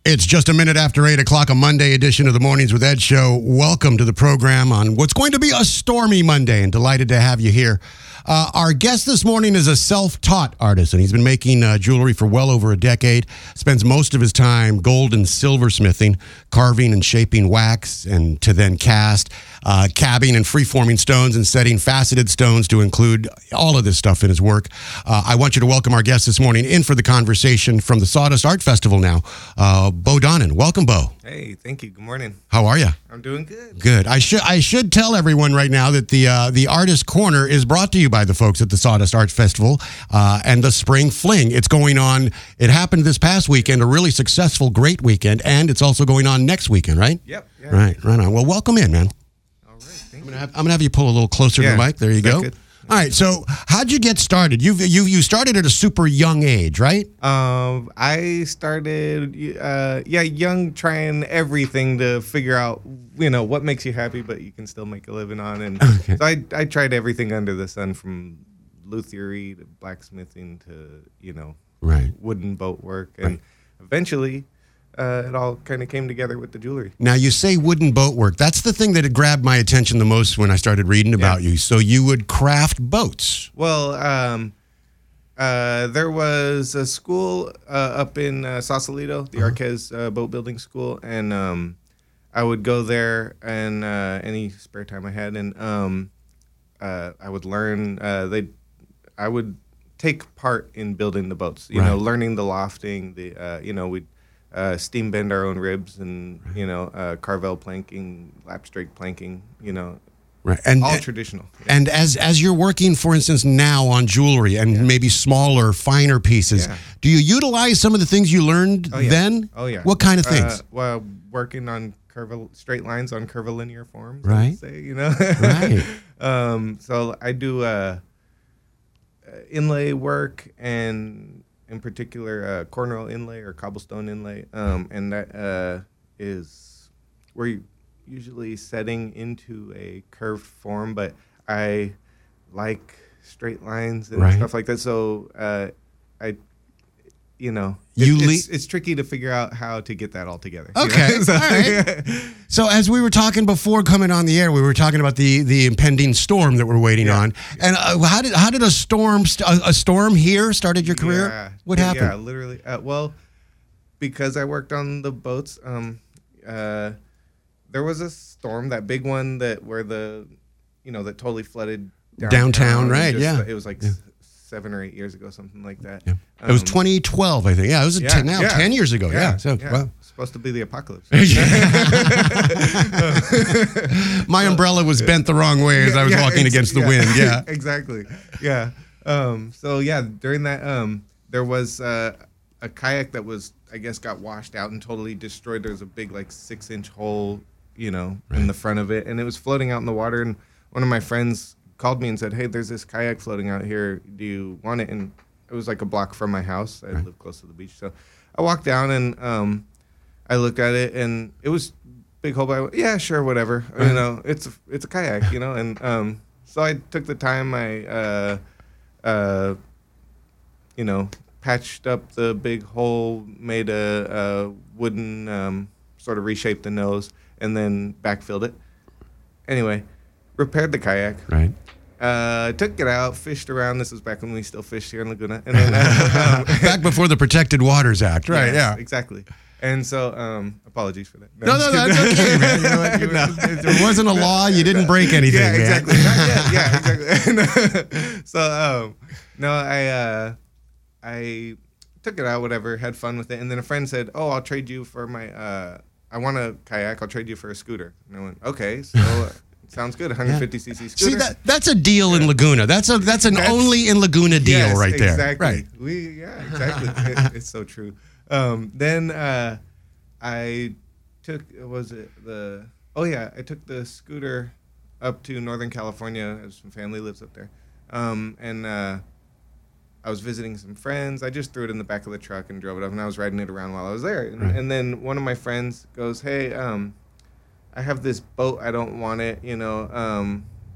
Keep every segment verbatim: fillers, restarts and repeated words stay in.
It's just a minute after eight o'clock, a Monday edition of the Mornings with Ed show. Welcome to the program on what's going to be a stormy Monday, and delighted to have you here. Uh, our guest this morning is a self-taught artist, and he's been making uh, jewelry for well over a decade. Spends most of his time gold and silversmithing, carving and shaping wax, and to then cast, uh, cabbing and free-forming stones, and setting faceted stones to include all of this stuff in his work. Uh, I want you to welcome our guest this morning in for the conversation from the Sawdust Art Festival now, uh, Bo Donnan. Welcome, Bo. Hey, thank you. Good morning. How are you? I'm doing good. Good. I should I should tell everyone right now that the uh, the Artist Corner is brought to you by the folks at the Sawdust Art Festival uh, and the Spring Fling. It's going on. It happened this past weekend, a really successful, great weekend, and it's also going on next weekend, right? Yep. Yeah. Right. Right on. Well, welcome in, man. All right. Thank I'm you. gonna have, I'm gonna have you pull a little closer Yeah. to the mic. There you Is that go. good? All right. So, how'd you get started? You you you started at a super young age, right? Um, I started, uh, yeah, young, trying everything to figure out, you know, what makes you happy, but you can still make a living on. And Okay. so I, I tried everything under the sun, from luthiery to blacksmithing to, you know, Right. wooden boat work, and Right. eventually, uh, it all kind of came together with the jewelry. Now, you say wooden boat work. That's the thing that had grabbed my attention the most when I started reading about you. So you would craft boats. Well, um, uh, there was a school uh, up in uh, Sausalito, the Uh-huh. Arquez uh, boat building school, and um, I would go there and uh, any spare time I had, and um, uh, I would learn. Uh, they, I would take part in building the boats. You know, Right. learning the lofting. The uh, you know we'd uh, steam bend our own ribs, and you know uh, carvel planking, lap strake planking. You know, Right. And all traditional. and as as you're working, for instance, now on jewelry and maybe smaller, finer pieces, Yeah. do you utilize some of the things you learned Oh, yeah. then? Oh yeah. What kind of things? Uh, well, working on curvil straight lines on curvilinear forms. I Right. would say, you know. Right. um, so I do uh, uh, inlay work, and in particular uh, cornrow inlay or cobblestone inlay, um, and that uh, is where you usually setting into a curved form, but I like straight lines and Right. stuff like that. So uh, I, you know, You it, le- it's, it's tricky to figure out how to get that all together. you Okay, know? So, all right. So as we were talking before coming on the air, we were talking about the the impending storm that we're waiting Yeah. on. And uh, how did how did a storm st- a, a storm here started your career? Yeah. What Yeah, happened? Yeah, literally. Uh, well, because I worked on the boats, um, uh, there was a storm, that big one that where the, you know, that totally flooded downtown. Downtown, and right, just, yeah. It was like Yeah. s- seven or eight years ago, something like that. Yeah. It was Um, twenty twelve, I think. Yeah, it was a yeah, ten, now yeah. ten years ago. Yeah. So wow. Supposed to be the apocalypse. My umbrella was bent the wrong way as I was Yeah, walking ex- against the yeah, wind. Yeah. exactly. Yeah. Um, so yeah, during that, um, there was uh, a kayak that was, I guess, got washed out and totally destroyed. There was a big, like, six-inch hole, you know, in the front of it, and it was floating out in the water. And one of my friends called me and said, "Hey, there's this kayak floating out here. Do you want it?" And it was like a block from my house. I Right. live close to the beach, so I walked down and um, I looked at it, and it was big hole. But I went, yeah, sure, whatever. Right. You know, it's a, it's a kayak, you know. And um, so I took the time. I uh, uh, you know, patched up the big hole, made a, a wooden um, sort of reshaped the nose, and then backfilled it. Anyway, repaired the kayak. Right. Uh, took it out, fished around. This was back when we still fished here in Laguna. And then uh, um, Back before the Protected Waters Act. Right. yes, Yeah. exactly. And so, um, apologies for that. No, no, I'm that's just okay, kidding. man. You know what? You- No. There wasn't a law. You didn't break anything. Yeah, man. exactly. Not yet. Yeah, exactly. so, um, no, I, uh, I took it out, whatever, had fun with it, and then a friend said, "Oh, I'll trade you for my. Uh, I want a kayak. I'll trade you for a scooter." And I went, "Okay, so uh, sounds good. one fifty c c scooter." See, that that's a deal in Laguna. That's a that's an That's- only in Laguna deal Yes, right there. Exactly. Right. We yeah, exactly. it, it's so true. Um, then uh, I took was it the oh yeah I took the scooter up to Northern California. Some family lives up there, um, and uh, I was visiting some friends. I just threw it in the back of the truck and drove it up, and I was riding it around while I was there. And, Right. and then one of my friends goes, "Hey, um, I have this boat. I don't want it. You know, um,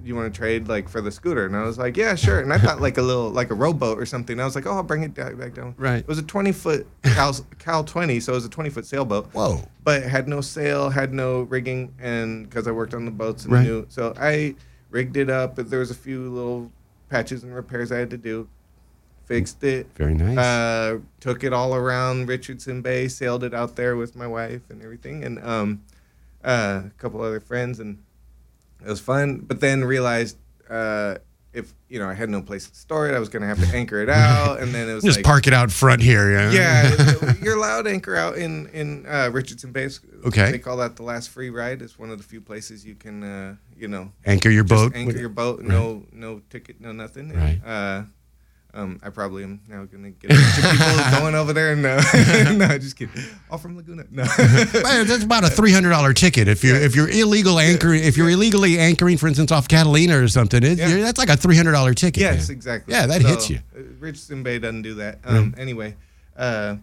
you want to trade like for the scooter? And I was like, yeah, sure. And I thought like a little, like a rowboat or something. And I was like, oh, I'll bring it down, back down. Right. It was a twenty foot Cal, Cal twenty. So it was a twenty foot sailboat. Whoa. But it had no sail, had no rigging. And cause I worked on the boats and Right. knew, so I rigged it up. But there was a few little patches and repairs I had to do. Fixed it. Very nice. Uh, took it all around Richardson Bay, sailed it out there with my wife and everything. And, um, uh, a couple other friends, and it was fun, but then realized uh, if, you know, I had no place to store it, I was going to have to anchor it out, and then it was Just like... park it out front here, yeah? Yeah, it- you're allowed to anchor out in, in uh, Richardson Bay. Okay. They call that the last free ride. It's one of the few places you can, uh, you know... Anchor your just boat. Anchor your boat, Right. no no ticket, no nothing. And, Right. Uh, um, I probably am now going to get a bunch of people going over there. And, uh, no, just kidding. All from Laguna. No. Well, that's about a three hundred dollar ticket if you're Yeah. if you're illegal anchoring if you're illegally anchoring, for instance, off Catalina or something. It, Yeah. you're- that's like a three hundred dollar ticket. Yes, man. exactly. Yeah, that So, hits you. uh, Richardson Bay doesn't do that. Um, Anyway, uh,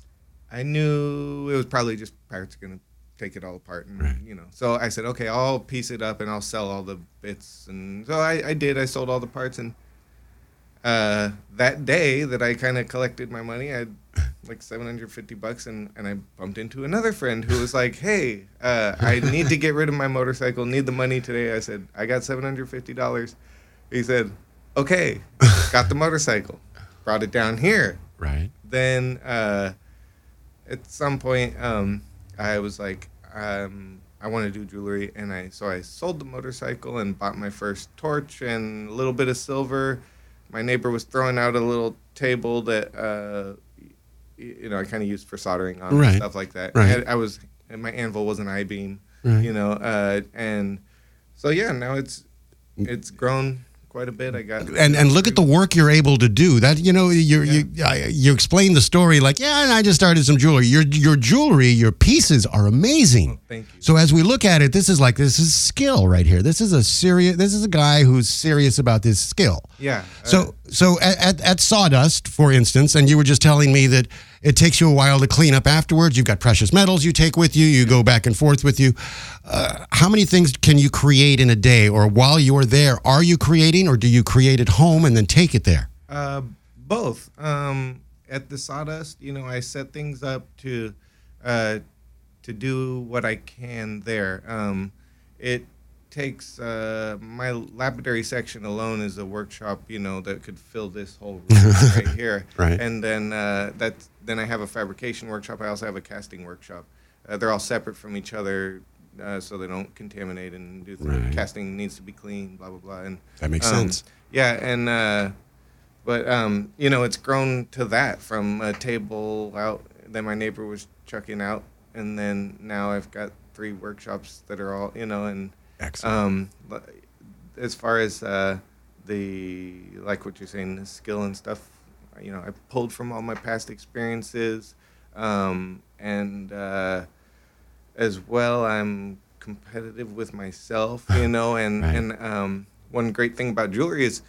I knew it was probably just pirates going to take it all apart, and Right. you know. So I said, okay, I'll piece it up and I'll sell all the bits, and so I, I did. I sold all the parts, and uh, that day that I kind of collected my money, I had like seven hundred fifty bucks, and, and I bumped into another friend who was like, hey, uh, I need to get rid of my motorcycle, need the money today. I said, I got seven hundred fifty dollars. He said, okay, got the motorcycle, brought it down here. Right. Then uh, at some point, um, I was like, um, I want to do jewelry, and I so I sold the motorcycle and bought my first torch and a little bit of silver. My neighbor was throwing out a little table that uh, y- you know I kind of used for soldering on Right. and stuff like that. Right. I, I was and my anvil was an I-beam, Right. you know, uh, and so yeah, now it's it's grown quite a bit. I got And and look at the work you're able to do. That you know you you I- you explain the story like yeah, and I just started some jewelry. Your your jewelry, your pieces are amazing. Thank you. So as we look at it, this is like this is skill right here. This is a serious. This is a guy who's serious about this skill. Yeah. uh, So so at, at, at Sawdust, for instance, and you were just telling me that it takes you a while to clean up afterwards. You've got precious metals you take with you. You go back and forth with you. Uh, how many things can you create in a day, or while you're there, are you creating, or do you create at home and then take it there? Uh, both. Um, at the Sawdust, you know, I set things up to uh, to do what I can there. Um, it takes uh, my lapidary section alone is a workshop, you know, that could fill this whole room right here. Right. And then uh, that then I have a fabrication workshop. I also have a casting workshop. Uh, they're all separate from each other. Uh, so they don't contaminate and do things. Right. Casting needs to be clean, blah blah blah. And That makes um, sense. Yeah, and uh, but um, you know, it's grown to that from a table out that my neighbor was chucking out, and then now I've got three workshops that are all, you know, and Excellent. um, but as far as uh, the like what you're saying, the skill and stuff, you know, I pulled from all my past experiences, um, and uh, as well, I'm competitive with myself, you know, and Right. and um, one great thing about jewelry is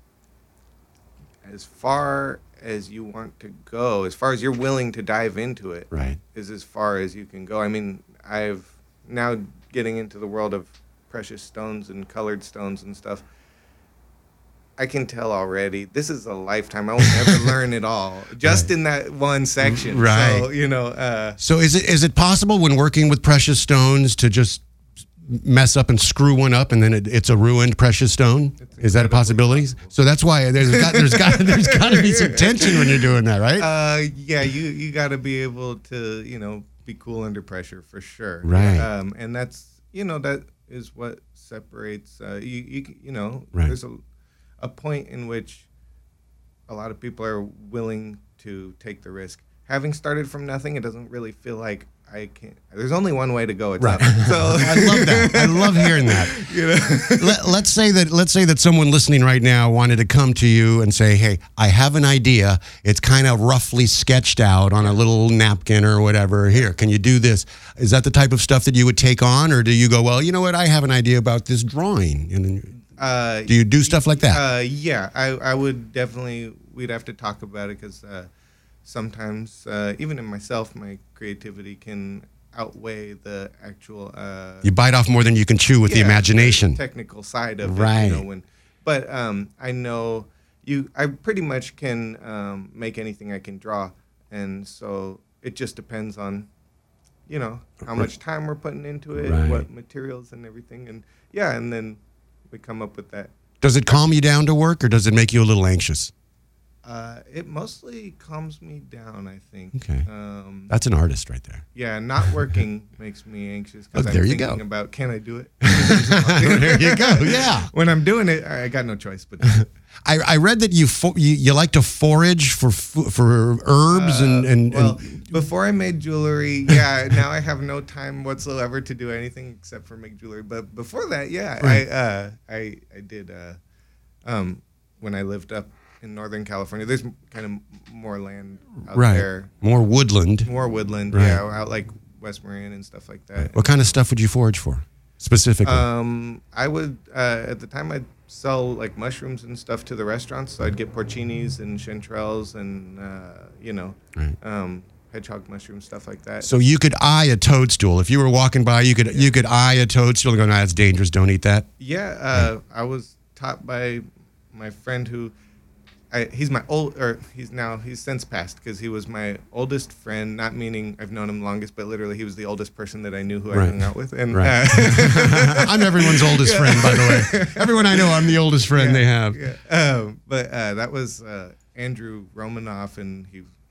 as far as you want to go, as far as you're willing to dive into it, Right. is as far as you can go. I mean, I've now getting into the world of precious stones and colored stones and stuff. I can tell already this is a lifetime. I won't ever learn it all just Right. in that one section. Right. So, you know, uh, So is it is it possible when working with precious stones to just mess up and screw one up and then it, it's a ruined precious stone? Is that a possibility? So that's why there's got there's got there's got to be some tension when you're doing that, right? uh, yeah, you, you got to be able to, you know, be cool under pressure for sure. Right. Um, and that's, you know, that is what separates, uh, you, you, you know, Right. there's a, a point in which a lot of people are willing to take the risk. Having started from nothing, it doesn't really feel like I can't. There's only one way to go. It's Right. up. So I love that. I love hearing that. You know? Let, let's say that let's say that someone listening right now wanted to come to you and say, "Hey, I have an idea. It's kind of roughly sketched out on a little napkin or whatever. Here, can you do this?" Is that the type of stuff that you would take on, or do you go, "Well, you know what? I have an idea about this drawing," and then Uh, do you do stuff like that? Uh, yeah, I, I would definitely, we'd have to talk about it because uh, sometimes, uh, even in myself, my creativity can outweigh the actual. Uh, you bite off more than you can chew with yeah, the imagination. The technical side of right. it, you know, when, but um, I know you. I pretty much can um, make anything I can draw, and so it just depends on, you know, how much time we're putting into it, right. what materials and everything, and yeah, and then we come up with that. Does it calm you down to work, or does it make you a little anxious? Uh, it mostly calms me down, I think. Okay. Um, That's an artist right there. Yeah, not working makes me anxious because Oh, I'm there you thinking go. about, can I do it? There you go. Yeah. When I'm doing it, I got no choice. But I, I read that you, fo- you you like to forage for f- for herbs uh, and and, well, and before I made jewelry, yeah. Now I have no time whatsoever to do anything except for make jewelry. But before that, yeah, Right. I uh, I I did uh, um, when I lived up in Northern California. There's kind of more land out right there, more woodland. more woodland, Right. yeah, out like West Marin and stuff like that. What kind of stuff would you forage for specifically? Um, I would uh, at the time I'd sell like mushrooms and stuff to the restaurants. So I'd get porcinis and chanterelles and uh, you know, Right. um, hedgehog mushrooms, stuff like that. So you could eye a toadstool if you were walking by. You could you could eye a toadstool and go, "No, that's dangerous. Don't eat that." Yeah, uh, I was taught by my friend who, I, he's my old, or he's now he's since passed because he was my oldest friend. Not meaning I've known him longest, but literally he was the oldest person that I knew who Right. I hung out with. And Right. uh, I'm everyone's oldest friend, by the way. Everyone I know, I'm the oldest friend they have. Yeah. Um, but uh, that was uh, Andrew Romanoff, and he was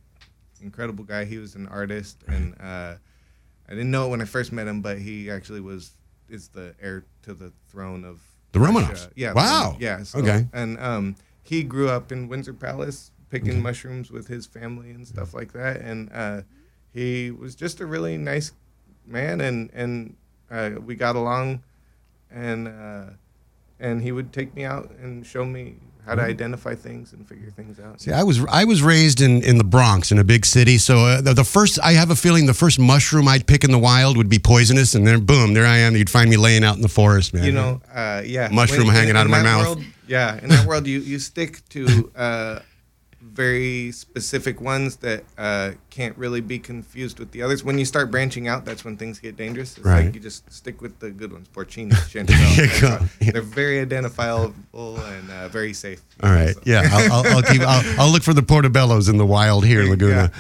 an incredible guy. He was an artist, and uh, I didn't know it when I first met him, but he actually was is the heir to the throne of The Romanovs. Russia. Yeah. Wow. Yeah. So, Okay. And um, he grew up in Windsor Palace, picking Okay. mushrooms with his family and stuff like that, and uh, he was just a really nice man, and and uh, we got along, and uh, and he would take me out and show me how to identify things and figure things out. See, I was I was raised in, in the Bronx, in a big city. So uh, the, the first, I have a feeling the first mushroom I'd pick in the wild would be poisonous, and then boom, there I am. You'd find me laying out in the forest, man. You know, uh, yeah. Mushroom hanging out of my that mouth. World, yeah, in that world, you, you stick to uh, very specific ones that uh, can't really be confused with the others. When you start branching out, that's when things get dangerous. It's Right. like you just stick with the good ones. Porcini, chanterelle. There you go. Yeah. They're very identifiable and uh, very safe. All right, So- yeah, I'll, I'll, I'll keep. I'll, I'll look for the portobellos in the wild here in Laguna.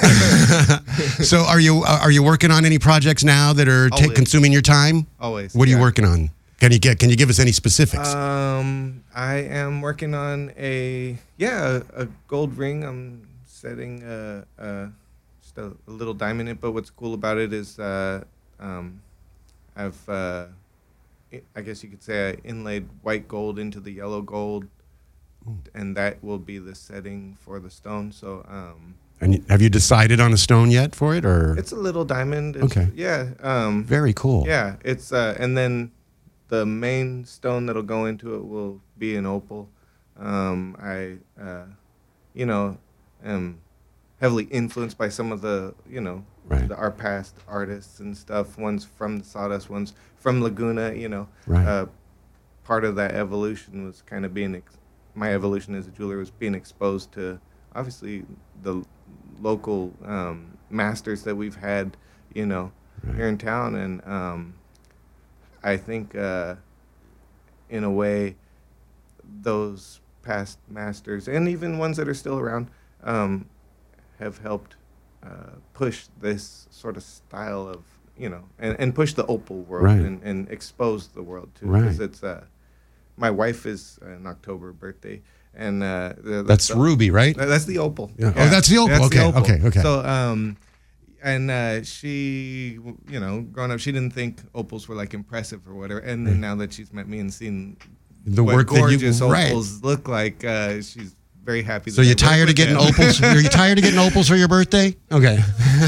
So, are you are you working on any projects now that are ta- Always. consuming your time? Always. What are you yeah. working on? Can you get? Can you give us any specifics? Um, I am working on a yeah a, a gold ring. I'm setting a, a just a, a little diamond in it. But what's cool about it is uh, um, I've uh, I- I guess you could say I inlaid white gold into the yellow gold, and that will be the setting for the stone. So um, and you- have you decided on a stone yet for it, or it's a little diamond. It's, Okay. Yeah. Um, very cool? Yeah, it's uh, and then the main stone that'll go into it will be an opal. Um, I, uh, you know, am heavily influenced by some of the, you know, Right. the, our past artists and stuff. One's from the Sawdust, one's from Laguna. You know, Right. uh, part of that evolution was kind of being ex- my evolution as a jeweler was being exposed to obviously the local um, masters that we've had, you know, Right. here in town, and um, I think uh, in a way those past masters and even ones that are still around um, have helped uh, push this sort of style of, you know, and, and push the opal world Right. and, and expose the world too, Right. because it's uh, my wife is an October birthday, and uh, the, That's the, ruby, right? that's the opal. Yeah. Oh, that's the opal. Okay, okay, okay. So, um, and uh, she, you know, growing up, she didn't think opals were like impressive or whatever. And then now that she's met me and seen The what work that you gorgeous right. opals look like, uh, she's very happy. So that you I work tired of with getting them. opals? Are you tired of getting opals for your birthday? Okay.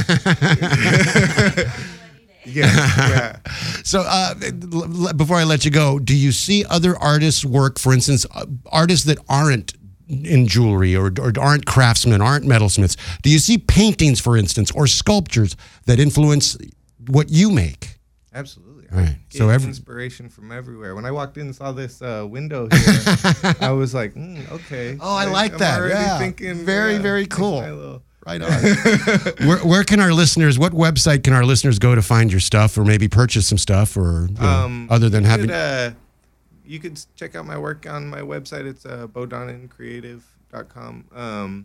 Yeah, yeah. So uh, l- l- before I let you go, do you see other artists' work, for instance, uh, artists that aren't in jewelry or, or aren't craftsmen, aren't metalsmiths? Do you see paintings, for instance, or sculptures that influence what you make? Absolutely. Right. I get So every- inspiration from everywhere. When I walked in and saw this uh, window here, I was like, mm, okay. Oh, I like I'm that. already Yeah. thinking, Very, yeah, very thinking cool. my little- Right on. where, where can our listeners, what website can our listeners go to find your stuff or maybe purchase some stuff or you know, Um, other than you having... Could, uh, you could check out my work on my website. It's uh, bo donnan creative dot com. Um,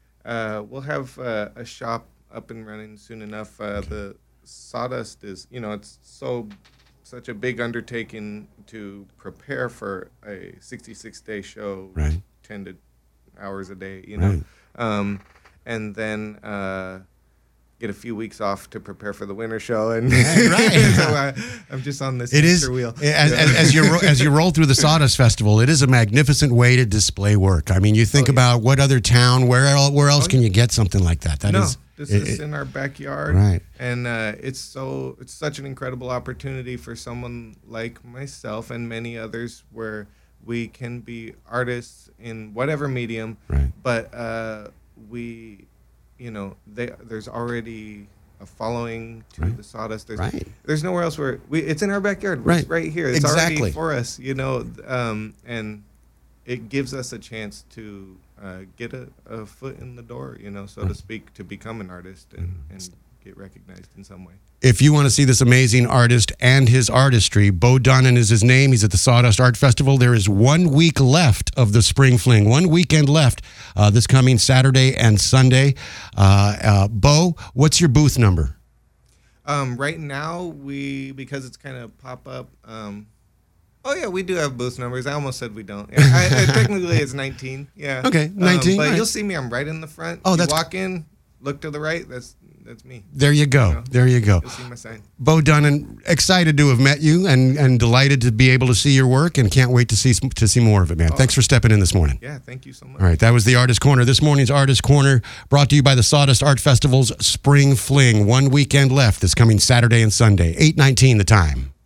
uh, we'll have uh, a shop up and running soon enough. Uh, okay. The Sawdust is, you know, it's so such a big undertaking to prepare for a sixty-six day show, right. ten to hours a day, you know. Right. Um, and then uh, get a few weeks off to prepare for the winter show, and right. so I, I'm just on this it is, wheel. As, yeah. as, as you ro- as you roll through the Sawdust Festival, it is a magnificent way to display work. I mean, you think oh, yeah. about what other town, where else, where else oh, can you get something like that? That no, is, this it, is it, in our backyard, right? And uh, it's so it's such an incredible opportunity for someone like myself and many others, where we can be artists in whatever medium, right. but uh, we. You know, they, there's already a following to right. the Sawdust. There's, right. there's nowhere else where we. It's in our backyard. Right. It's right here. It's exactly. already for us. You know, um, and it gives us a chance to uh, get a, a foot in the door. You know, so right. to speak, to become an artist and, and get recognized in some way. If you want to see this amazing artist and his artistry, Bo Donnan is his name. He's at the Sawdust Art Festival. There is one week left of the Spring Fling, one weekend left uh, this coming Saturday and Sunday. Uh, uh, Bo, what's your booth number? Um, right now, we, because it's kind of pop-up, um, oh, yeah, we do have booth numbers. I almost said we don't. I, I, technically, it's nineteen. Yeah. Okay, nineteen. Um, but right. you'll see me. I'm right in the front. Oh, you that's walk in, look to the right. That's that's me. There you go. You know? There you go. You'll see my sign. Bo Donnan, excited to have met you and, and delighted to be able to see your work and can't wait to see to see more of it, man. Oh. Thanks for stepping in this morning. Yeah, thank you so much. All right, that was the Artist Corner. This morning's Artist Corner brought to you by the Sawdust Art Festival's Spring Fling. One weekend left this coming Saturday and Sunday. eight nineteen the time.